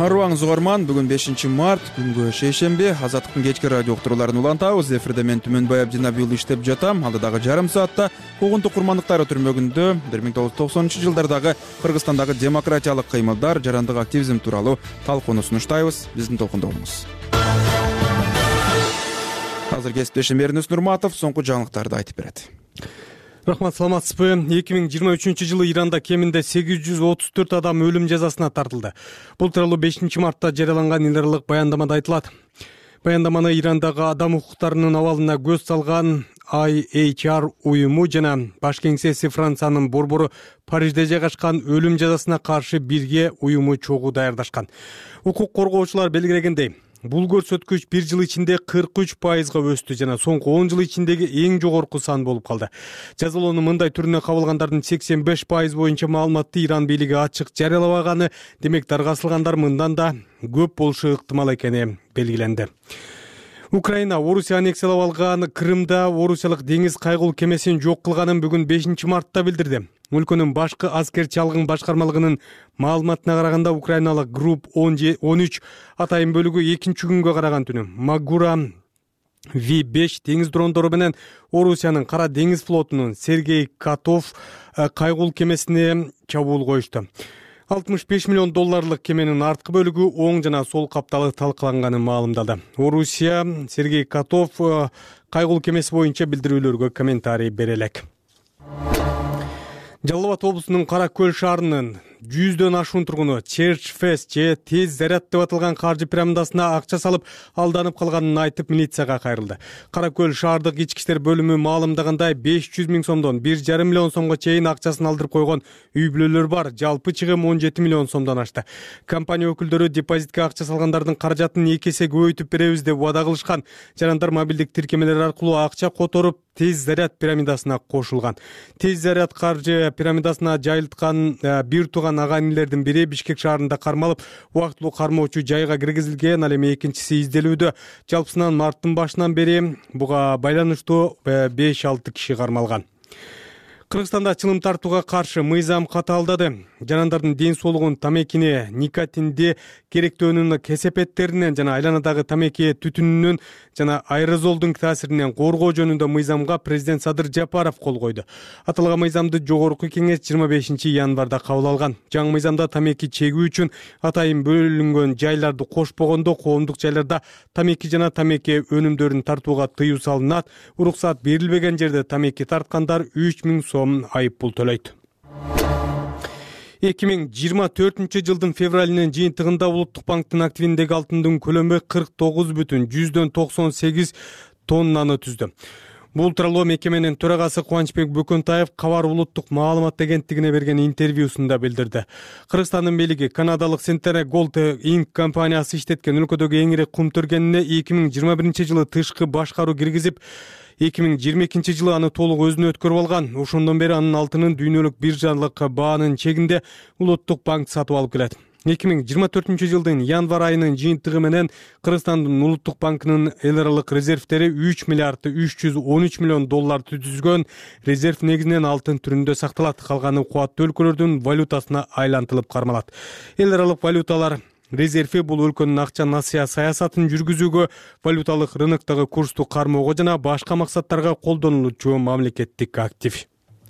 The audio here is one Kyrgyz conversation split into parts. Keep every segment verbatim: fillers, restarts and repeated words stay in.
Арыбаңыз угарман, бүгүн бешинчи март, күнгө шейшемби, Азаттыктын кечки радио уктурууларын улантабыз. Эфирде мен Түмөнбай Абдинабиұлы иштеп жатам. Алдыдагы жарым саатта куугунтук курмандыктары түрмөгүндө бир миң тогуз жүз токсонунчу жылдардагы Кыргызстандагы демократиялык кыймылдар, жарандык активизм тууралуу талкууну сунуштайбыз. Биздин толкунда болуңуз. Азыр кесиптешим Эрнес Нурматов соңку жаңылыктарды айтып берет. Рахмат, саламатсызбы? эки миң жыйырма үчүнчү жылы Иранда кеминде сегиз жүз отуз төрт адам өлүм жазасына тартылды. Бул тууралуу бешинчи мартта жарыяланган эл аралык баяндамада айтылат. Баяндаманы Ирандагы адам укуктарынын абалына көз салган ай эйч ар уюму жана баш кеңсеси Франциянын борбору Парижде жайгашкан өлүм жазасына каршы бирге уюму чогуу даярдашкан. Укук коргоочулар белгилегендей, бул көрсөткүч бир жыл ичинде кырк үч пайызга өстү жана соңку он жыл ичиндеги эң жогорку сан болуп калды. Жазалоонун мындай түрүнө кабылгандардын сексен беш пайыз боюнча маалыматты Иран бийлиги ачык жарыялабаганы, демек дарга асылгандар мындан да көп болушу ыктымал экени белгиленди. Украина Орусия аннексиялап алган Крымда орусиялык деңиз кайгул кемесин жок кылганын бүгүн бешинчи мартта билдирди. Өлкөнүн башкы аскерчи алгын башкармалыгынын маалыматына караганда, украиналык групп он үч атайын бөлүгү экинчи күнгө караган түнү Магура ви беш деңиз дрондору менен Орусиянын Кара деңиз флотунун Сергей Котов кайгул кемесине чабуул коюшту. алтымыш беш миллион долларлык кеменин арткы бөлүгү оң жана сол капталы талкаланганы маалымдалды. Орусия Сергей Котов кайгул кемеси боюнча билдирүүлөргө комментарий бере элек. Жалал Абад облусунун Кара көл шаарынын жүздөн ашуун тургуну Church Fest же тез заряд деп аталган каржы пирамидасына акча салып алданып калганын айтып милицияга кайрылды. Кара көл шаардык ички иштер бөлүмү маалымдагандай беш жүз миң сомдон бир жарым миллион сомго чейин акчасын алдырып койгон үй бүлөлөр бар. Жалпы чыгым он жети миллион сомдон ашты. Компания өкүлдөрү депозитке акча салгандардын каражатын эки эсе көбөйтүп беребиз деп убада кылышкан. Жарандар мобилдик тиркемелер аркылуу акча которуп тез заряд пирамидасына кошулган. Тез заряд каржы пирамидасына жайылткан бир туган ага-инилердин бири Бишкек шаарында кармалып, убактылуу кармоочу жайга киргизилген, ал эми экинчиси изделүүдө. Жалпысынан марттын башынан бери буга байланыштуу беш алты киши кармалган. Кыргызстанда чылым тартууга каршы мыйзам катаалдады. Жарандардын ден соолугун тамекини никотинди керектөөнүн кесепеттеринен жана айланадагы тамеки түтүнүнүн жана аэрозолдун таасиринен коргоо жөнүндө мыйзамга президент Садыр Жапаров кол койду. Аталган мыйзамды жогорку кеңеш жыйырма бешинчи январда кабыл алган. Жаңы мыйзамда тамеки чегүү үчүн атайын бөлүнгөн жайларды кошпогондо коомдук жайларда тамеки жана тамеки өнүмдөрүн тартууга тыюу салынат. Уруксат берилбеген жерде тамеки тарткандар үч миң сом айып пул төлөйт. эки миң жыйырма төртүнчү жылдын февралынын жыйынтыгында Улуттук банктын активиндеги алтындын көлөмү кырк тогуз бүтүн жүздөн токсон сегиз тоннаны түздү. Бул тууралуу мекеменин төрагасы Кубанычбек Бөкөнтаев Кабар улуттук маалымат агенттигине берген интервьюсунда билдирди. Кыргызстандын бийлиги Канадалык Centene Gold Incorporated компаниясы иштеткен өлкөдөгү эң ири кум төргенине эки миң жыйырма биринчи жылы тышкы башкаруу киргизип, эки миң жыйырма экинчи жылы аны толук өзүнө өткөрүп алган. Ошондон бери анын алтынын дүйнөлүк биржалык баанын чегинде Улуттук банк сатып алып келет. эки миң жыйырма төртүнчү жылдын январ айынын жыйынтыгы менен Кыргызстандын Улуттук банкынын эл аралык резервтери үч миллиард үч жүз он үч миллион доллар түзгөн. Резерв негизинен алтын түрүндө сакталат, калганы кубаттуу өлкөлөрдүн валютасына айлантылып кармалат. Эл аралык валюталар резерви бул өлкөнүн акча насыя саясатын жүргүзүүгө, валюталык рыноктогу курсту кармоого жана башка максаттарга колдонулуучу мамлекеттик актив.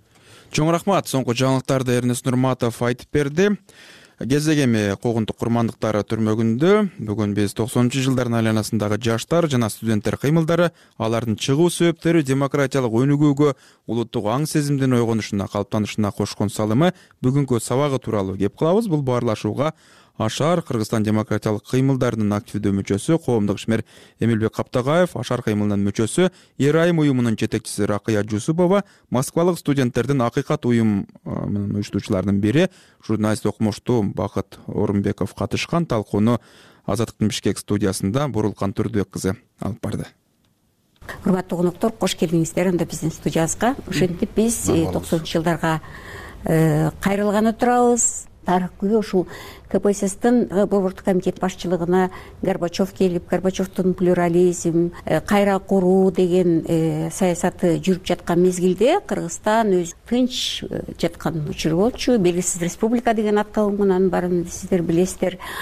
Чоң рахмат, соңку жаңылыктарды Эрнес Нурматов айтып берди. Кезек эми куугунтук курмандыктары түрмөгүндө бүгүн биз токсонунчу жылдардын айланасындагы жаштар жана студенттер кыймылдары, алардын чыгуу себептери, демократиялык өнүгүүгө, улуттук аң сезимдин ойгонушуна, калыптанышына кошкон салымы, бүгүнкү сабагы тууралуу кеп кылабыз. Бул баарлашууга Ашар Кыргызстан демократиялык кыймылдарынын активдүү мүчөсү, коомдук ишмер Эмилбек Каптагаев, Ашар кыймылынын мүчөсү, Эрайым уюмунун жетекчиси Ракыя Жусупова, Москвалык студенттердин Акыйкат уюм менен уюштуучуларынын бири, журналист окумуштуу Бакыт Орунбеков катышкан талкууну Азаттыктын Бишкек студиясында Бурулкан Турдубек кызы алып барды. Урматтуу конуктор, кош келдиңиздер анда биздин студиябызга. Ошентип биз токсонунчу жылдарга кайрылганы турабыз. Тарыхкүйгө ушул КПССтин борбордук комитет башчылыгына Горбачев келип, Горбачевдун плюрализм, кайра куруу деген саясаты жүрүп жаткан мезгилде Кыргызстан өз тынч жаткан учуру болчу. Белгисиз республика деген атка алынган, анын баарын сиздер билесиздер.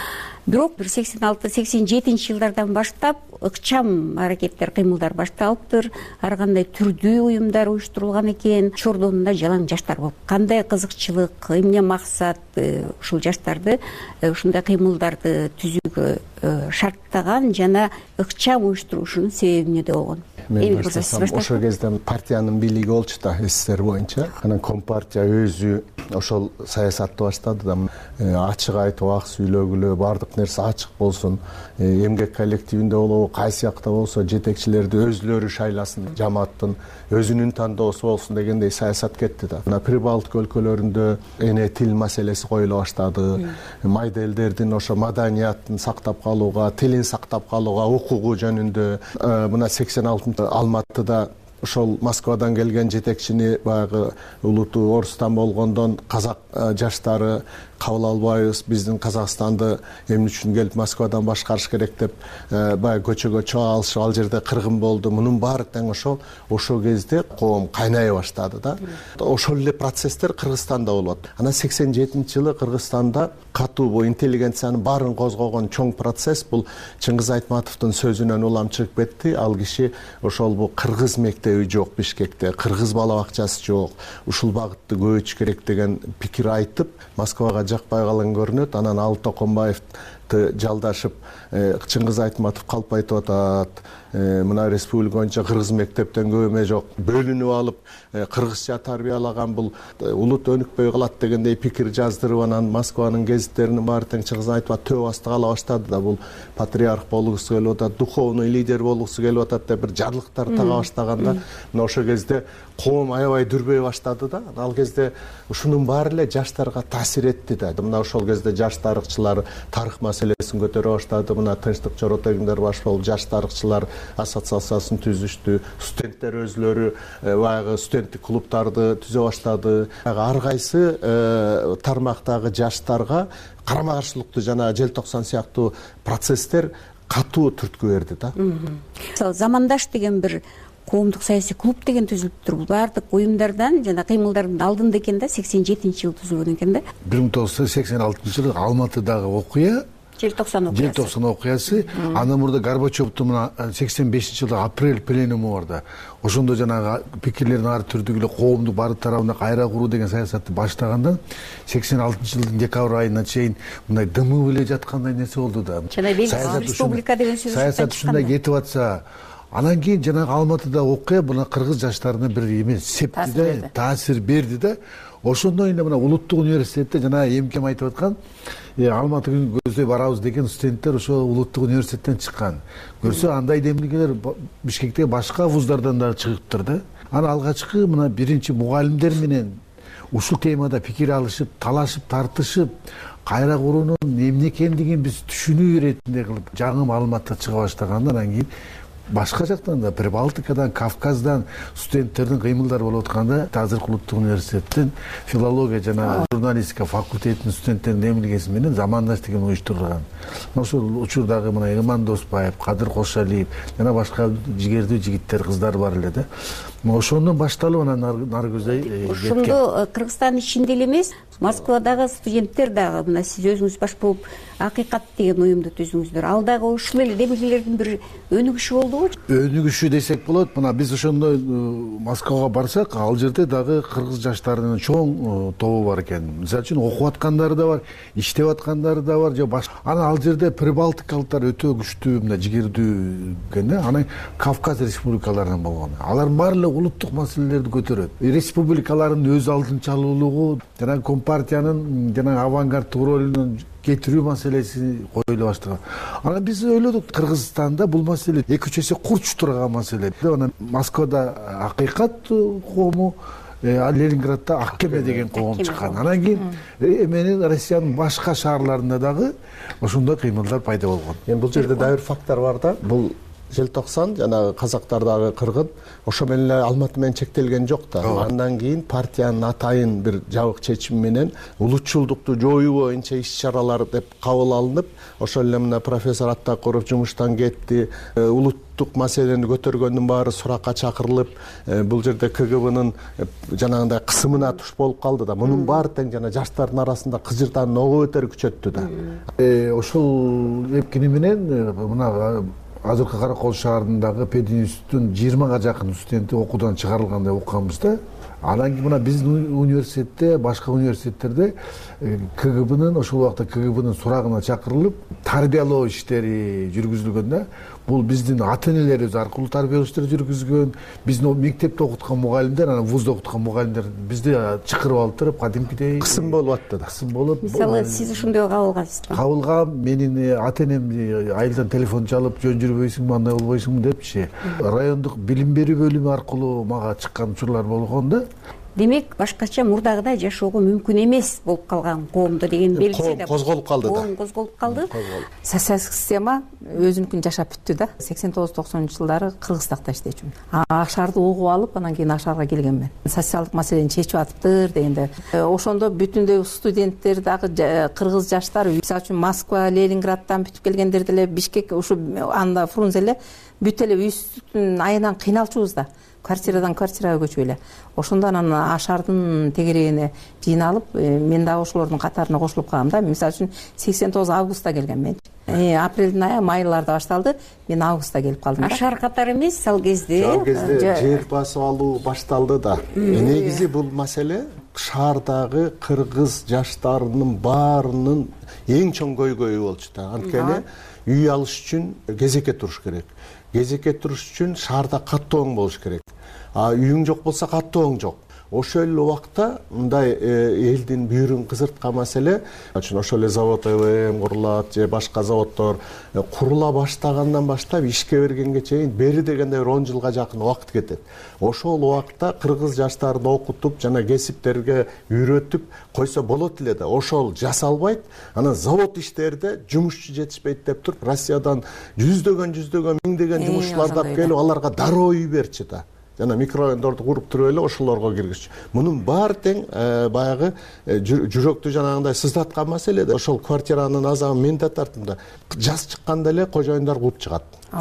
бирок бир сексен алты сексен жетинчи жылдардан баштап ыкчам аракеттер, кыймылдар башталыптыр. Ар кандай түрдүү уюмдар уюштурулган экен. Чордонунда жалаң жаштар болуп, кандай кызыкчылык, эмне максат ушул жаштарды ушундай кыймылдарды түзүүгө шарттаган жана ыкчам уюштурушунун себеби эмнеде болгон? Мен баштасам, ошол кезде партиянын бийлиги болчу да, СССР боюнча. Анан Компартия өзү ошол саясатты баштады да, ачык айтып, ак сүйлөгүлө, баардык нерсе ачык болсун, эмгек коллективинде болобу, кайсы жакта болсо жетекчилерди өзүлөрү шайласын, жамааттын өзүнүн тандоосу болсун дегендей саясат кетти да. Мына Прибалтика өлкөлөрүндө эне тил маселеси коюла баштады. Майда элдердин ошо маданиятын сактап калууга, тилин сактап калууга укугу жөнүндө мына сексен алтынчы Алматыда ошол Москвадан келген жетекчини баягы улуту орустан болгондон казак жаштары кабыл албайбыз, биздин Казакстанды эмне үчүн келип Москвадан башкарыш керек деп баягы көчөгө чыга алышып, ал жерде кыргын болду. Мунун баары тең ошол ошол кезде коом кайнай баштады да. Ошол эле процесстер Кыргызстанда болот. Анан сексен жетинчи жылы Кыргызстанда катуу бу интеллигенциянын баарын козгогон чоң процесс бул Чыңгыз Айтматовдун сөзүнөн улам чыгып кетти. Ал киши ошол бу кыргыз мектеби жок Бишкекте, кыргыз бала бакчасы жок, ушул багытты көбөйтүш керек деген пикир айтып, Москвага жакпай калган көрүнөт. Анан Алы Токонбаевди жалдашып, Чыңгыз Айтматов калп айтып атат, мына республика боюнча кыргыз мектептен көп эме жок, бөлүнүп алып кыргызча тарбиялаган бул улут өнүкпөй калат дегендей пикир жаздырып, анан Москванын гезиттеринин баары тең Чыңгыз Айтматов төбө асты кала баштады да, бул патриарх болгусу келип атат, духовный лидер болгусу келип атат деп бир жарлыктар тага баштаганда, мына ошол кезде коом аябай дүрбөй баштады да. Ал кезде ушунун баары эле жаштарга таасир этти да. Мына ошол кезде жаш тарыхчылар тарых маселесин көтөрө баштады. Мына Тынчтык Жоротегиндер баш болуп жаш тарыхчылар ассоциациясын түзүштү. Студенттер өзлөрү баягы студенттик клубтарды түзө баштады. Ар кайсы тармактагы жаштарга карама каршылыктуу жана желтоқсан сыяктуу процесстер катуу түрткү берди да. Мисалы Замандаш деген бир коомдук саясий клуб деген түзүлүптүр. Бул баардык уюмдардан жана кыймылдардын алдында экен да, сексен жетинчи жылы түзүлгөн экен да. бир миң тогуз жүз сексен алтынчы жылы Алматыдагы окуя, желтоқсан окуясы. желтоқсан окуясы. Андан мурда Горбачевдун мына сексен бешинчи жылы апрель пленуму бар да. Ошондо жанагы пикирлердин ар түрдүү эле коомду баары тарабына кайра куруу деген саясатты баштагандан сексен алтынчы жылдын декабрь айына чейин мындай дымы эле жаткандай нерсе болду да. Республика деген сөз саясат ушундай кетип атса, анан кийин жанагы Алматыда окуя мына кыргыз жаштарына бир эме септи да, таасир берди да. Ошондон эле мына улуттук университетте жана эмкем айтып аткан, Алматыга көздөй барабыз деген студенттер ошо улуттук университеттен чыккан. Көрсө андай демилгелер Бишкектеги башка вуздардан да чыгыптыр да. Анан алгачкы мына биринчи мугалимдер менен ушул темада пикир алышып, талашып, тартышып, кайра куруунун эмне экендигин биз түшүнүү иретинде кылып жаңы маалыматтар чыга баштаганда, анан кийин башка жактан да Прибалтикадан, Кавказдан студенттердин кыймылдары болуп атканда, азыркы улуттук университеттин филология жана журналистика факультетинин студенттеринин эмилгеси менен Замандаш деген уюштурулган. Ошол учурдагы мына Иман Досбаев, Кадыр Кошалиев жана башка жигердүү жигиттер, кыздар бар эле да. Ошондон башталып анан нары көздөй кеткен. Ошондо Кыргызстандын ичинде эле эмес, Москвадагы студенттер дагы мына сиз өзүңүз баш болуп Акыйкат деген уюмду түздүңүздөр. Ал дагы ушул эле демилгелердин бир өнүгүшү болдубу? Өнүгүшү десек болот. Мына биз ошондой Москвага барсак, ал жерде дагы кыргыз жаштарынын чоң тобу бар экен. Мисалы үчүн окуп аткандары да бар, иштеп аткандары да бар, же башка. Анан ал жерде прибалтикалыктар өтө күчтүү, мына жигердүү экен да. Анан Кавказ республикаларынан болгон. Алар баары эле улуттук маселелерди көтөрөт. Республикалардын өз алдынчалуулугу жана Компартиянын жана авангард ролунун кетирүү маселеси коюла баштаган. Анан биз ойлодук, Кыргызстанда бул маселе эки үч эсе курч турган маселе. Анан Москвада Акыйкат коому, Ленинградда Аккеме деген коом чыккан. Анан кийин эмени Россиянын башка шаарларында дагы ошондой кыймылдар пайда болгон. Эми бул жерде да бир фактор бар да. Бул желтоқсан жанагы казактардагы кыргын ошо менен эле Алматы менен чектелген жок да. Андан кийин партиянын атайын бир жабык чечими менен улутчулдукту жоюу боюнча иш-чаралар деп кабыл алынып, ошол эле мына профессор Аттакуров жумуштан кетти. Улуттук маселени көтөргөндүн баары суракка чакырылып, бул жерде КГБнын жанагындай кысымына туш болуп калды да. Мунун баары тең жана жаштардын арасында кыжырдануу ого бетер күчөттү да. Ошол эпкини менен мына азыркы Кара Кол шаарындагы пединституттун жыйырмага жакын студенти окуудан чыгарылгандай окуганбыз да. Анан кийин мына биздин университетте, башка университеттерде КГБнын ошол убакта КГБнын сурагына чакырылып, тарбиялоо иштери жүргүзүлгөн да. Бул биздин ата-энелерибиз аркылуу тарбиялоо иштери жүргүзгөн, биздин мектепте окуткан мугалимдер, анан вузда окуткан мугалимдер бизди чакырып алып туруп, кадимкидей кысым болуп атты да. Кысым болуп. Мисалы, сиз ошондой кабылгансызбы? Кабылгам, менин ата-энем айылдан телефон чалып, жөн жүрбөйсүңбү, андай болбойсуңбу депчи. Райондук билим берүү бөлүмү аркылуу мага чыккан учурлар болгон да. Демек, башкача мурдагыдай жашоого мүмкүн эмес болуп калган коомдо деген белгиси да. Козголуп калды да. Коом козголуп калды. Социалдык система өзүнүкүн жашап бүттү да. сексен тогуз токсонунчу жылдары Кыргызстакта иштечүмүн. Ашарды угуп алып, анан кийин Ашарга келгенмин. Социалдык маселени чечип атыптыр дегенде. Ошондо бүтүндөй студенттер дагы кыргыз жаштар, мисалы үчүн Москва, Ленинграддан бүтүп келгендер деле, Бишкек, ушу анда Фрунзе эле бүт эле үйсүтүн айынан кыйналчубуз да. Квартирадан квартирага көчүп эле. Ошондо анан Ашардын тегерегине жыйналып, мен дагы ошолордун катарына кошулуп калдым да. Мисалы үчүн сексен тогуз августта келгем мен. Апрелдин айы, майларда башталды. Мен августта келип калдым. Ашар катары эмес, ал кезде. Ал кезде жер басып алуу башталды да. Негизи бул маселе шаардагы кыргыз жаштарынын баарынын эң чоң көйгөйү болчу да. Анткени үй алыш үчүн кезекке туруш керек. Кезекке туруш үчүн шаарда каттооң болуш керек. А үйүң жок болсо каттооң жок. Ошол эле убакта мындай элдин бүйүрүн кызырткан маселе, үчүн ошол эле завод ЭВМ курулат же башка заводдор курула баштагандан баштап ишке бергенге чейин бери дегенде бир он жылга жакын убакыт кетет. Ошол убакта кыргыз жаштарын окутуп жана кесиптерге үйрөтүп койсо болот эле да. Ошол жасалбайт. Анан завод иштерде жумушчу жетишпейт деп туруп, Россиядан жүздөгөн жүздөгөн миңдеген жумушчуларды келип аларга дароо үй берчи да. Жана микрорайондорду куруп туруп эле ошолорго киргизчү. Мунун баары тең баягы жүрөктү жанагындай сыздаткан маселе да. Ошол квартиранын азабын мен да тарттым да. Жаз чыкканда эле кожоюндар кууп чыгат.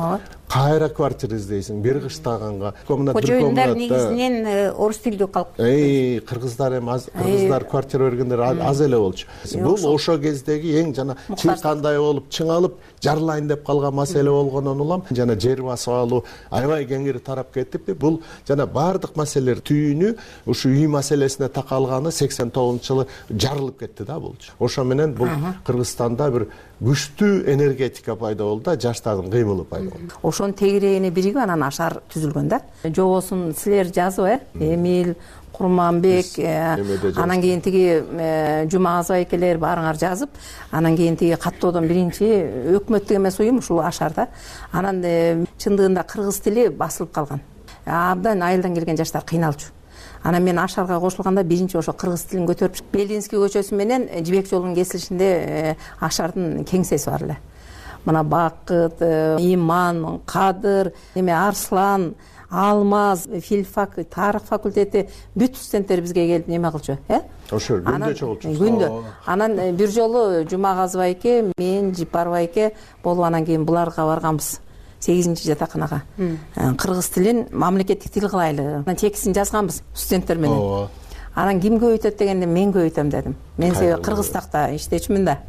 Кайра квартира издейсиң, бир кыштаганга. Кожоюндар негизинен орус тилдүү калып. Эй, кыргыздар эми аз, кыргыздар квартира бергендер аз эле болчу. Бул ошо кездеги эң жана чыйкандай болуп, чыңалып, жарылайын деп калган маселе болгондон улам жана жер басып алуу аябай кеңири тарап кетип, бул жана баардык маселелер түйүнү ушу үй маселесине такалганы сексен тогузунчу жылы жарылып кетти да бул. Ошо менен бул Кыргызстанда бир күчтүү энергетика пайда болду да, жаштардын кыймылы пайда болду. Ошонун тегерегине бириги анан Ашар түзүлгөн да. Жобосун силер жазып, э, Эмил, Курманбек, анан кийин тиги Жумагазов экелер баарыңар жазып, анан кийин тиги каттоодон биринчи өкмөттүк эмес уюм ушул Ашарда. Анан чындыгында кыргыз тили басылып калган. Абдан айылдан келген жаштар кыйналчу. Анан мен Ашарга кошулганда биринчи ошо кыргыз тилин көтөрүп, Белинский көчөсү менен Жибек жолунун кесилишинде Ашардын кеңсеси бар эле. Мына Бакыт, Иман, Кадыр, эме Арслан, Алмаз, филфак, тарых факультети бүт студенттер бизге келип неме кылчу, э? Ошо күндө чогулчу. Күндө. Анан бир жолу Жумагазов эке, мен Жипарова эке болуп анан кийин буларга барганбыз. сегизинчи жатаканага. Кыргыз тилин мамлекеттик тил кылайлы. Анан текстин жазганбыз студенттер менен. Анан ким көбөйтөт дегенде мен көбөйтөм дедим. Мен себеби Кыргызстакта иштечүмүн да.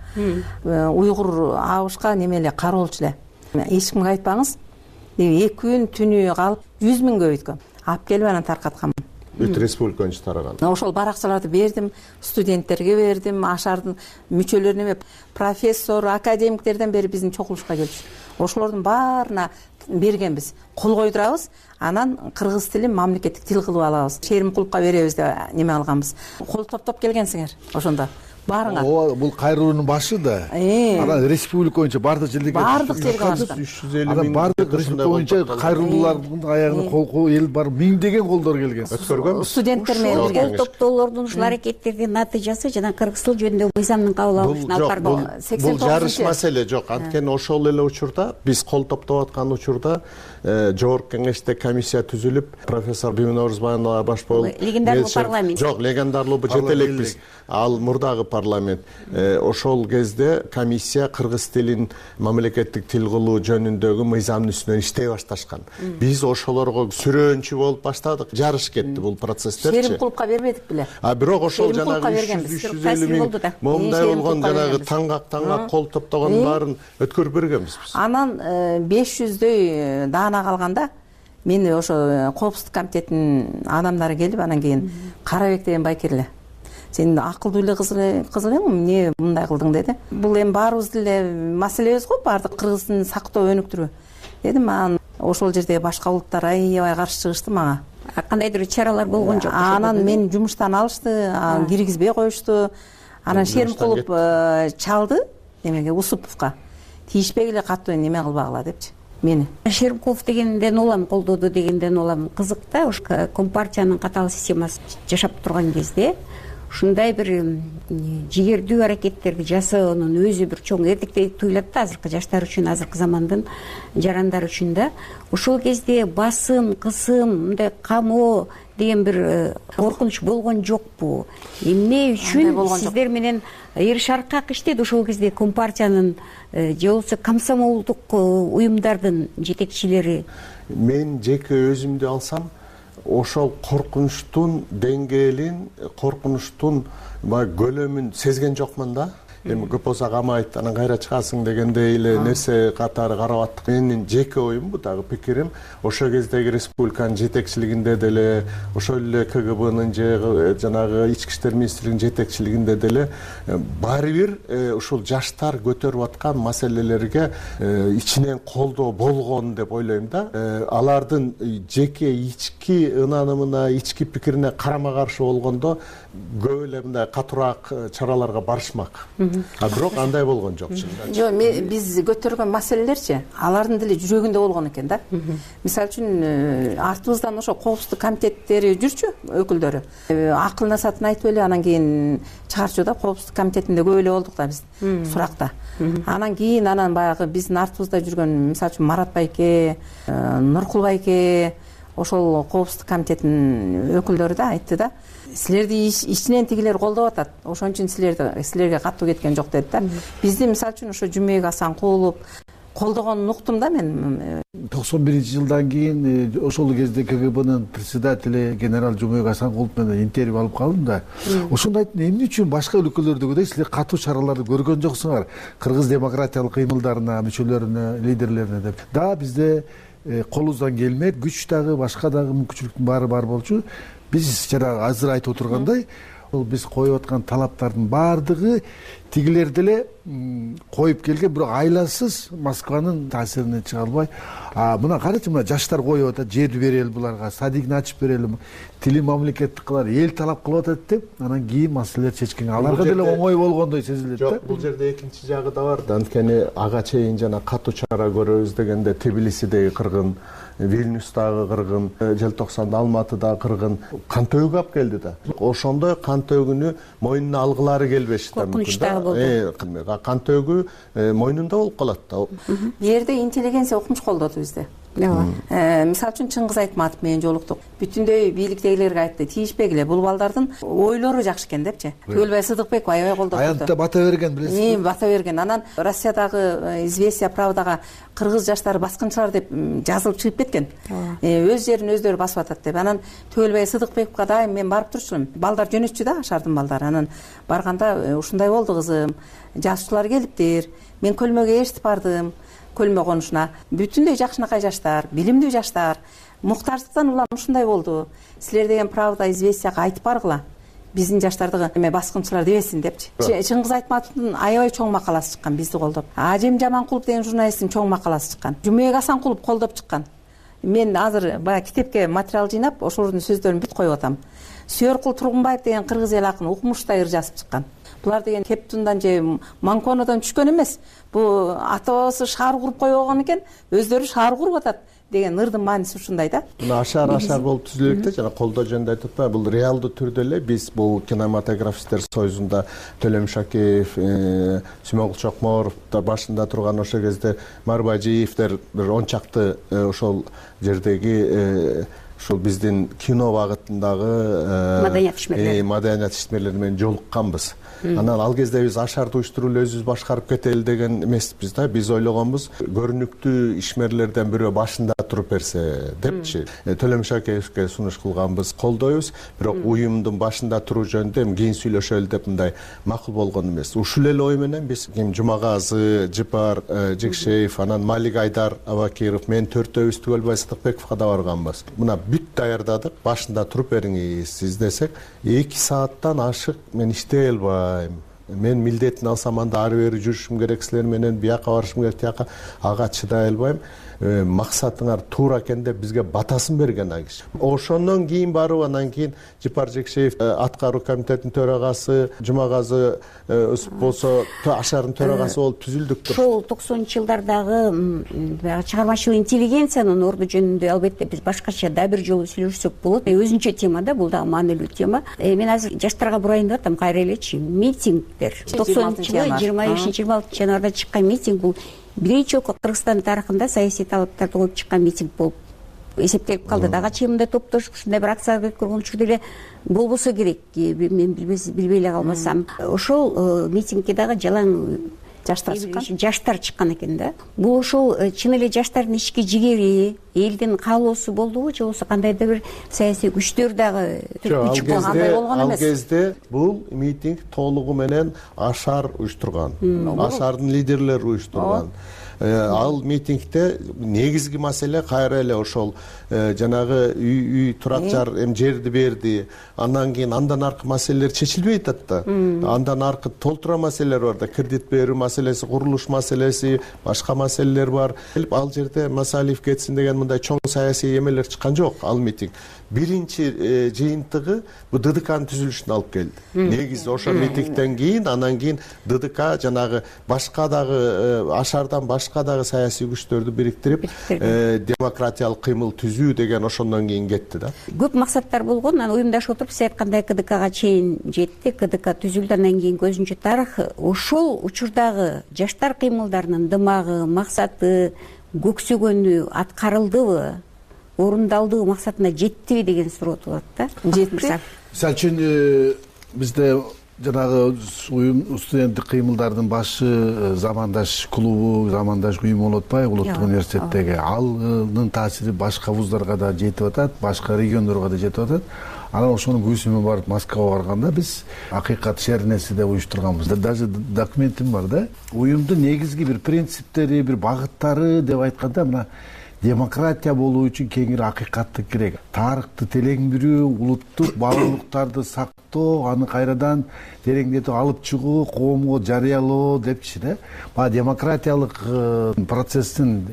Уйгур абышка неме эле кароолчу эле. Эч кимге айтпаңыз. эки күн түнү калып жүз миң көбөйткөм. Алып келип анан таркаткам. Бүт республика боюнча тараган. Ошол баракчаларды бердим, студенттерге бердим, Ашардын мүчөлөрүнө, профессор, академиктерден бери биздин чогулушка келчү. Ошолордун баарына бергенбиз. Кол койдурабыз, анан кыргыз тилин мамлекеттик тил кылып алабыз. Шеримкуловго беребиз деп неме алганбыз. Кол топтоп келгенсиңер ошондо. Баарыңа. Ооба, бул кайрылуунун башы да. Анан республика боюнча бардык жерге бардык жерге үч жүз элүү миң республика боюнча кайрылуулардын аягына кол кол эл бар, миңдеген колдор келген. Өткөргөнбүз. Студенттер менен бирге. Кол топтоолордун ушул аракеттердин натыйжасы жана Кыргыз тил жөнүндө мыйзамдын кабыл алынышына алып барды. Бул жарыш маселе жок. Анткени ошол эле учурда биз кол топтоп аткан учурда жогорку кеңеште комиссия түзүлүп, профессор Биминорз Баяндала баш болуп, легендарлуу парламент. Жок, легендарлуу жете элекпиз. Ал мурдагы парламент. Ошол кезде комиссия кыргыз тилин мамлекеттик тил кылуу жөнүндөгү мыйзамдын үстүнөн иштей башташкан. Биз ошолорго сүрөөнчү болуп баштадык. Жарыш кетти бул процесстерчи. Шерим клубка бербедик беле. А бирок ошол жанагы үч жүз элүү миң момундай болгон жанагы таңгак таңгак кол топтогон баарын өткөрүп бергенбиз биз. Анан беш жүздөй даана калганда мени ошо коопсуздук комитетинин адамдары келип, анан кийин Карабек деген байкер эле, сен акылдуу эле кыз элең, эмне мындай кылдың деди. Бул эми баарыбыз деле маселебиз го, баардык кыргыздын сактоо өнүктүрүү дедим. Анан ошол жерде башка улуттар аябай каршы чыгышты мага. Кандайдыр чаралар болгон жок. Анан мени жумуштан алышты, киргизбей коюшту. Анан Шерим кылып чалды эмеге, Усуповго. Тийишпегиле каттуу неме кылбагыла депчи мени. Шеримкулов дегенден улам, колдоду дегенден улам кызык да, уш компартиянын катаал системасы жашап турган кезде ушундай бир жигердүү аракеттерди жасоонун өзү бир чоң эрдиктей туюлат да азыркы жаштар үчүн, азыркы замандын жарандары үчүн да. Ошол кезде басым, кысым, мындай камоо деген бир коркунуч болгон жокпу? Эмне үчүн сиздер менен Эр Шаркак иштеди ошол кезде компартиянын же болбосо комсомолдук уюмдардын жетекчилери? Мен жеке өзүмдү алсам, ошол коркунучтун деңгээлин, коркунучтун көлөмүн сезген жокмун да. Эми көп болсо камайт, анан кайра чыгасың дегендей эле нерсе катары карап аттык. Менин жеке оюм, бу дагы пикирим, ошол кездеги республиканын жетекчилигинде деле, ошол эле К Г Бнын же жанагы ички иштер министрлигинин жетекчилигинде деле баары бир ушул жаштар көтөрүп аткан маселелерге ичинен колдоо болгон деп ойлойм да. Алардын жеке ички ынанымына, ички пикирине карама каршы болгондо көп эле мындай катуураак чараларга барышмак. А бирок андай болгон жок. Жок, биз көтөргөн маселелерчи алардын деле жүрөгүндө болгон экен да. Мисалы үчүн артыбыздан ошо коопсуздук комитеттери жүрчү өкүлдөрү. Акылнасатын айтып эле, анан кийин чыгарчуда коопсуздук комитетинде көп эле болдук да биз суракта. Анан кийин анан баягы биздин артыбызда жүргөн мисалы үчүн Марат байке, Нуркул байке, ошол коопсуздук комитетинин өкүлдөрү да айтты да. Силерди ичинен тигилер колдоп атат. Ошон үчүн силерди силерге каттуу кеткен жок деди да. Бизди мисалы үчүн ошо Жумек Асанкулов колдогонун уктум да мен. токсон биринчи жылдан кийин ошол кезде К Г Бнын председатели генерал Жумек Асанкулов менен интервью алып калдым да. Ошондо айттым, эмне үчүн башка өлкөлөрдөгүдөй силер катуу чараларды көргөн жоксуңар кыргыз демократиялык кыймылдарына, мүчөлөрүнө, лидерлерине деп. Да, бизде колубуздан келмейт, күч дагы, башка дагы мүмкүнчүлүктүн баары бар болчу. Биз жана азыр айтып отургандай, ол биз коюп аткан талаптардын баардыгы тигилер деле коюп келген, бирок айласыз Москванын таасиринен чыга албай. А мына карачы, мына жаштар коюп атат, жерди берели буларга, садигин ачып берели, тили мамлекеттик кылар, эл талап кылып атат деп, анан кийин маселелер чечкен. Аларга деле оңой болгондой сезилет да. Жок, бул жерде экинчи жагы да бар да. Анткени ага чейин жана катуу чара көрөбүз дегенде Тбилисидеги кыргын, Вильнюстагы кыргын, желтоқсанда Алматыдагы кыргын кан төгүп алып келди да. Ошондой кан төгүүнү мойнуна алгылары келбешти да. Коркунучтагы болду. Кан төгүү мойнунда болуп калат да. Бул жерде интеллигенция укмуш колдоду бизди. Мисалы үчүн Чыңгыз Айтматов менен жолуктук. Бүтүндөй бийликтегилерге айтты, тийишпегиле, бул балдардын ойлору жакшы экен депчи. Түгөлбай Сыдыкбек аябай колдоп турду. Аянтта бата берген, билесизби? Бата берген. Анан Россиядагы Известия Правдага кыргыз жаштары баскынчылар деп жазылып чыгып кеткен. Өз жерин өздөрү басып атат деп. Анан Түгөлбай Сыдыкбековго да мен барып турчумун. Балдар жөнөтчү да, Ашардын балдары. Анан барганда ушундай болду кызым, жазуучулар келиптир. Мен көлмөгө эшитип бардым. Көлмө конушуна бүтүндөй жакшынакай жаштар, билимдүү жаштар, муктарчылыктан улам ушундай болду. Силер деген Правда, Известияга айтып баргыла. Биздин жаштарды эме баскынчылар дебесин депчи. Чыңгыз Айтматовдун аябай чоң макаласы чыккан бизди колдоп. Ажем Жаманкулов деген журналисттин чоң макаласы чыккан. Жумек Асанкулов колдоп чыккан. Мен азыр баягы китепке материал жыйнап, ошолордун сөздөрүн бүт коюп атам. Сүйөркул Тургунбаев деген кыргыз эл акыны укмуштай ыр жазып чыккан. булар деген кептундан же манконодон түшкөн эмес. Бул ата бабасы шаар куруп койгон экен, өздөрү шаар куруп атат деген ырдын мааниси ушундай да. Мына ашар ашар болуп түзүлөт да, жана колдоо жөнүндө айтып атпайбы, бул реалдуу түрдө эле биз бул кинематографисттер союзунда Төлөм Шакеев, Сүймөнгүл Чокморовдор башында турган ошол кезде Марбажиевдер бир он чакты ошол жердеги ушул биздин кино багытындагы маданият ишмерлери маданият ишмерлери менен жолукканбыз. Анан ал кезде биз ашарды уюштуруп өзүбүз башкарып кетели деген эмеспиз да. Биз ойлогонбуз, көрүнүктүү ишмерлерден бирөө башында туруп берсе депчи. Төлөм Шакеевке сунуш кылганбыз, колдойбуз, бирок уюмдун башында туруу жөнүндө эми кийин сүйлөшөлү деп мындай макул болгон эмес. Ушул эле ой менен биз Жумагазы, Жыпар Жекшеев, анан Малик Айдар Абакиров, мен төртөөбүз Түгөлбай Сыдыкбековго да барганбыз. Мына бүт даярдадык, башында туруп бериңиз десек, эки сааттан ашык мен иштей албайм. Мен милдетин алсам анда ары бери жүрүшүм керек, силер менен бияка барышым керек, тияка, ага чыдай албайм. Максатыңар туура экен деп бизге батасын берген ал киши. Ошондон кийин барып, анан кийин Жыпар Жекшеев аткаруу комитетинин төрагасы, Жумагазы болсо ашардын төрагасы болуп түзүлдүк. Ошол токсонунчу жылдардагы чыгармачыл интеллигенциянын орду жөнүндө албетте биз башкача да бир жолу сүйлөшсөк болот. Өзүнчө тема да, бул дагы маанилүү тема. Мен азыр жаштарга бурайын деп атам, кайра элечи. Митингдер токсонунчу жылы жыйырма бешинчи жыйырма алтынчы январда чыккан митинг бул биринчи Кыргызстан тарыхында саясий талаптарды коюп чыккан митинг болуп эсептелип калды. Дагы чыйымда топтошуп ушундай бир акцияга өткөргөн учурда эле болбосо керек. Мен билбей эле калбасам. Ошол митингге дагы жалаң жаштар чыккан. Жаштар чыккан экен да. Бул ошол чын эле жаштардын ички жигери, элдин каалоосу болдубу, же болбосо кандайдыр бир саясий күчтөр дагы күч болгондой болгон эмес? Ал кезде бул митинг толугу менен Ашар уюштурган. Ашардын лидерлери уюштурган. Ал митингде негизги маселе кайра эле ошол жанагы үй турак жар эми жерди берди. Андан кийин андан аркы маселелер чечилбей атат да. Андан аркы толтура маселелер бар да. Кредит берүү маселеси, курулуш маселеси, башка маселелер бар. Ал жерде Масалиев кетсин деген мындай чоң саясий эмелер чыккан жок. Ал митинг биринчи жыйынтыгы бу ДДКнын түзүлүшүнө алып келди. Негизи ошол митингден кийин, анан кийин ДДК жанагы башка дагы Ашардан башка дагы саясий күчтөрдү бириктирип, демократиялык кыймыл түзүү деген ошондон кийин кетти да. Көп максаттар болгон, анан уюмдашып отуруп сиз айткандай КДКга чейин жетти. КДК түзүлдү, андан кийин көзүнчө тарых. Ошол учурдагы жаштар кыймылдарынын дымагы, максаты, көксөгөнү аткарылдыбы? Орундалдуу максатына жеттиби деген суроо туулат да. Жетти. Мисалы үчүн бизде жанагы уюм студенттик кыймылдардын башы Замандаш клубу, Замандаш уюм болуп атпайбы, Улуттук университеттеги. Алнын таасири башка вуздарга да жетип атат, башка региондорго да жетип атат. Анан ошонун көсүмү барып Москвага барганда биз акыйкат шернеси деп уюштурганбыз. Даже документим бар да. Уюмдун негизги бир принциптери, бир багыттары деп айтканда мына демократия болуу үчүн кеңири акыйкатты керек. Тарыхты тереңдирүү, улуттук баалуулуктарды сактоо, аны кайрадан тереңдетип алып чыгуу, коомго жарыялоо депчи да. Баа демократиялык процесстин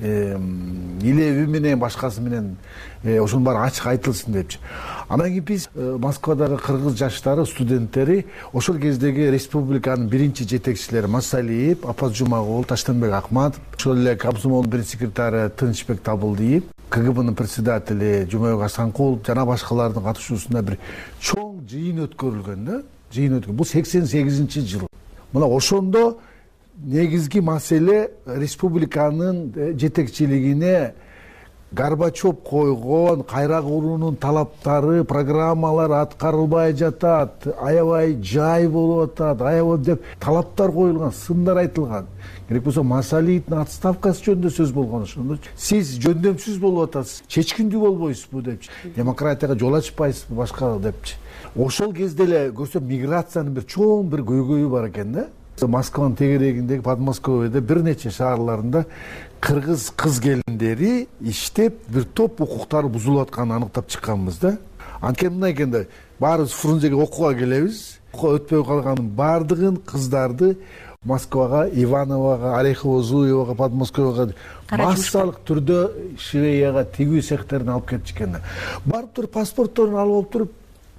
илеби менен башкасы менен ошонун баары ачык айтылсын депчи. Анан кийин биз Москвадагы кыргыз жаштары, студенттери ошол кездеги республиканын биринчи жетекчилери Масалиев, Апаз Жумагул, Таштанбек Акматов, ошол эле комсомолдун биринчи секретары Тынычбек Табылдиев, КГБнын председатели Жумабек Асанкулов жана башкалардын катышуусунда бир чоң жыйын өткөрүлгөн да. Жыйын өткөрүлгөн. Бул сексен сегизинчи жыл. Мына ошондо негизги маселе республиканын жетекчилигине Горбачев койгон кайра куруунун талаптары, программалар аткарылбай жатат, аябай жай болуп атат, аябай деп талаптар коюлган, сындар айтылган. Керек болсо Масалиевдин отставкасы жөнүндө сөз болгон ошондо. Сиз жөндөмсүз болуп атасыз, чечкиндүү болбойсузбу депчи. Демократияга жол ачпайсызбы башка депчи. Ошол кезде эле көрсөм миграциянын бир чоң бир көйгөйү бар экен да. Москванын тегерегиндеги Подмосковьеде бир нече шаарларында кыргыз кыз келиндери иштеп бир топ укуктары бузулуп атканын аныктап чыкканбыз да. Анткени мындай экен да, баарыбыз Фрунзеге окууга келебиз. Окуу өтпөй калганын баардыгын кыздарды Москвага, Иванового, Орехово-Зуевого, Подмосковьега массалык түрдө Швейяга тигүү цехтерине алып кетишкен. Барып туруп паспортторун алып алып туруп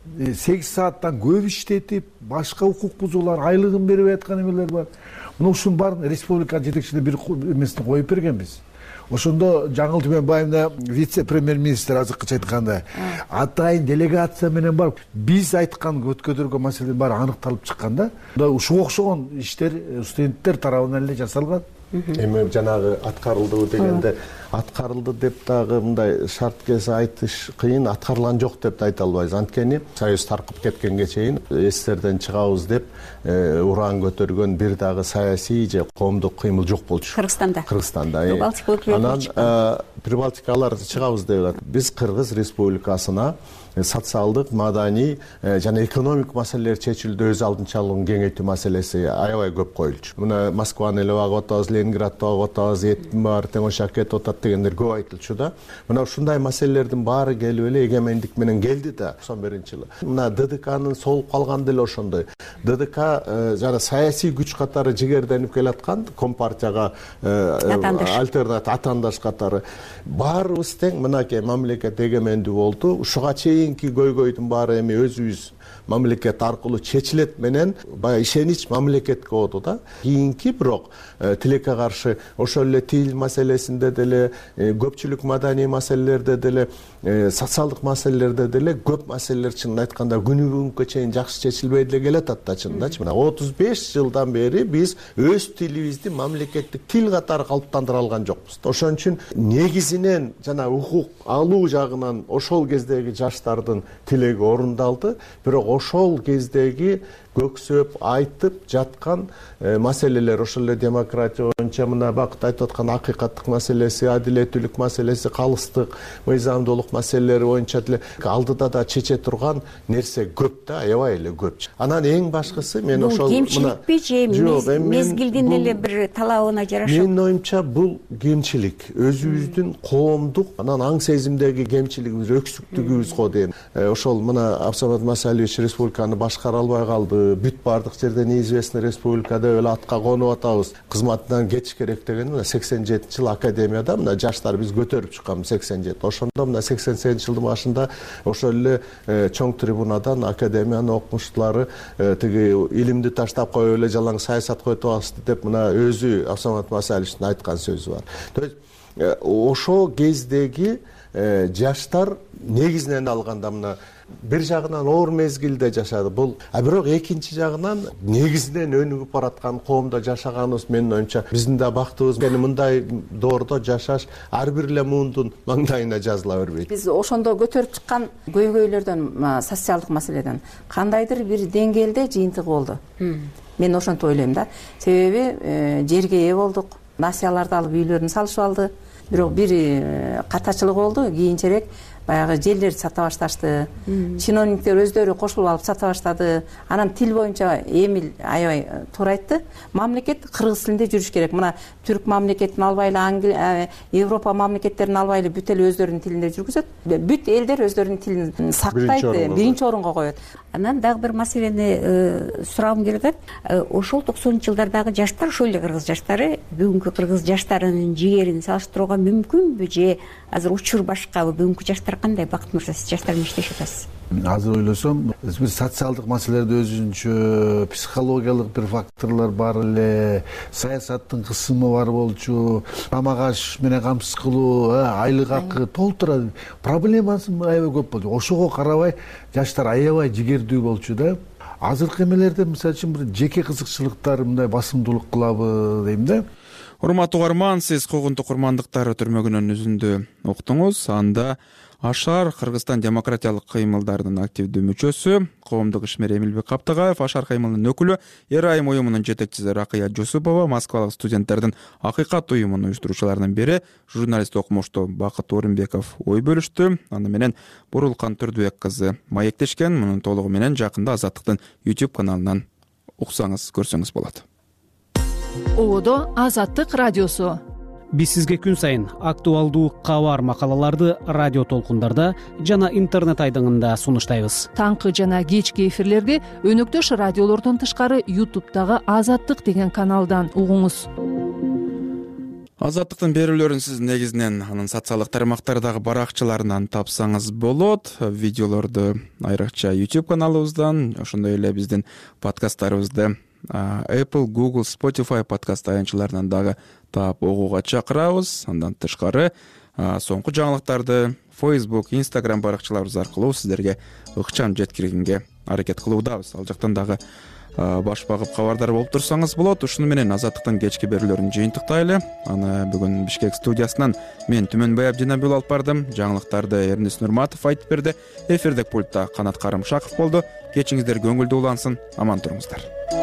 сегиз сааттан көп иштетип башка укук бузуулар айлыгын бербей аткан эмелер бар. Мына ушунун баарын республика жетекчилиги бир эмесине коюп бергенбиз. Ошондо Жаңыл Түмен Байымда вице премьер-министр азыркыча айткандай атайын делегация менен барып биз айткан көткөдөргөн маселелер баары аныкталып чыккан да. Ушуга окшогон иштер студенттер тарабынан эле жасалган. Эми жанагы аткарылды дегенде аткарылды деп дагы мындай шарт кез айтыш кыйын, аткарылган жок деп да айта албайбыз. Анткени Союз таркып кеткенге чейин эстерден чыгабыз деп уран көтөргөн бир дагы саясий же коомдук кыймыл жок болчу. Кыргызстанда. Кыргызстанда. Анан Прибалтикалар чыгабыз деп атат. Биз Кыргыз Республикасына социалдык, маданий жана экономик маселелер чечилүүдө өз алдынчалыгын кеңейтүү маселеси аябай көп коюлчу. Мына Москваны эле багып атабыз, Ленинградты багып атабыз, Этим бар, Теңошак кетип атат дегендер көп айтылчу да. Мына ушундай маселелердин баары келип эле эгемендик менен келди да токсон биринчи жылы. Мына ДДКнын солуп калганы деле ошондой. ДДК жана саясий күч катары жигерденип келаткан компартияга альтернатив атаандаш катары баарыбыз тең мынакей мамлекет эгемендүү болду. Ушуга чейинки көйгөйдүн баары эми өзүбүз мамлекет аркылуу чечилет менен баягы ишенич мамлекетке болду да. Кийинки бирок тилекке каршы ошол эле тил маселесинде деле, көпчүлүк маданий маселелерде деле, социалдык маселелерде деле көп маселелер чынын айтканда күнү бүгүнкү чейин жакшы чечилбей деле келатат да чынындачы. Мына отуз беш жылдан бери биз өз тилибизди мамлекеттик тил катары калыптандыра алган жокпуз. Ошон үчүн негизинен жана укук алуу жагынан ошол кездеги жаштардын тилеги орундалды. Бирок ошол кездеги көксөп айтып жаткан маселелер ошол эле демократия боюнча мына бакыт айтып аткан акыйкаттык маселеси, адилеттүүлүк маселеси, калыстык, мыйзамдуулук маселелери боюнча деле алдыда да чече турган нерсе көп да, аябай эле көп. Анан эң башкысы мен ошол кемчиликпи же мезгилдин эле бир талабына жараша? Менин оюмча бул кемчилик, өзүбүздүн коомдук анан аң сезимдеги кемчилигибиз, өксүктүгүбүз го дейм. Ошол мына Абсамат Масалиевич республиканы башкара албай калды. Бүт бардык жерде неизвестный республикада эле атка конуп атабыз. Кызматынан кетиш керек деген мына сексен жетинчи жылы академияда мына жаштар биз көтөрүп чыкканбыз сексен жети. Ошондо мына сексен сегизинчи жылдын башында ошол эле чоң трибунадан академиянын окумуштуулары тиги илимди таштап коюп эле жалаң саясат коюп атабыз деп мына өзү Абсамат Масалиевичтин айткан сөзү бар. То есть ошол кездеги жаштар негизинен алганда мына бир жагынан оор мезгилде жашады бул, а бирок экинчи жагынан негизинен өнүгүп бараткан коомдо жашаганыбыз менин оюмча биздин да бактыбыз. Эми мындай доордо жашаш ар бир эле муундун маңдайына жазыла бербейт. Биз ошондо көтөрүп чыккан көйгөйлөрдөн, социалдык маселеден кандайдыр бир деңгээлде жыйынтыгы болду. Мен ошентип ойлойм да. Себеби жерге ээ болдук, насыяларды алып үйлөрүн салышып алды. Бирок бир катачылык болду, кийинчерээк баягы жерлерди сата башташты. Чиновниктер өздөрү кошулуп алып сата баштады. Анан тил боюнча Эмил аябай туура айтты. Мамлекет кыргыз тилинде жүрүш керек. Мына түрк мамлекетин албайлы, Англия, Европа мамлекеттерин албайлы бүт эле өздөрүнүн тилинде жүргүзөт. Бүт элдер өздөрүнүн тилин сактайт, биринчи орунга коет. Анан дагы бир маселени сурагым келип атат. Ошол токсонунчу жылдардагы жаштар, ошол эле кыргыз жаштары бүгүнкү кыргыз жаштарынын жигерин салыштырууга мүмкүнбү же азыр учур башкабы? Бүгүнкү жаштар кандай? Бакыт мырза, сиз жаштар менен иштешип атасыз. Азыр ойлосом, бир социалдык маселелерде өзүнчө психологиялык бир факторлор бар эле, саясаттын кысымы бар болчу, камагаш менен камсыз кылуу, айлык акы толтура проблемасы аябай көп болчу. Ошого карабай жаштар аябай жигердүү болчу да. Азыркы эмелерде мисалы үчүн бир жеке кызыкчылыктар мындай басымдуулук кылабы дейм да. Урматтуу угарман, сиз Когунтук курмандыктары түрмөгүнүн үзүндү уктуңуз. Анда Ашар Кыргызстан демократиялык кыймылдарынын активдүү мүчөсү, коомдук ишмер Эмилбек Каптагаев, Ашар кыймылынын өкүлү, Эрайым уюмунун жетекчиси Ракыя Жусупова, Москвалык студенттердин Акыйкат уюмунун уюштуруучуларынын бири, журналист окумуштуу Бакыт Орунбеков ой бөлүштү. Аны менен Бурулкан Түрдүбек кызы маектешкен. Мунун толугу менен жакында Азаттыктын YouTube каналынан уксаңыз, көрсөңүз болот. Одо Азаттык радиосу. Биз сизге күн сайын актуалдуу кабар макалаларды радио толкундарда жана интернет айдыңында сунуштайбыз. Таңкы жана кечки эфирлерди өнөктөш радиолордон тышкары YouTube'дагы Азаттык деген каналдан угуңуз. Азаттыктын берүүлөрүн сиз негизинен анын социалдык тармактардагы баракчаларынан тапсаңыз болот. Видеолорду айрыкча YouTube каналыбыздан, ошондой эле биздин подкасттарыбызды Apple, Google, Spotify подкаст аянтчаларынан дагы таап угууга чакырабыз. Андан тышкары соңку жаңылыктарды Facebook, Instagram баракчаларыбыз аркылуу сиздерге ыкчам жеткиргенге аракет кылуудабыз. Ал жактан дагы баш багып кабардар болуп турсаңыз болот. Ушуну менен Азаттыктын кечки берүүлөрүн жыйынтыктайлы. Аны бүгүн Бишкек студиясынан мен Түмөнбай Абдинабил алып бардым. Жаңылыктарды Эрнест Нурматов айтып берди. Эфирдик пультта Канат Карымшаков болду. Кечиңиздер көңүлдүү улансын. Аман туруңуздар.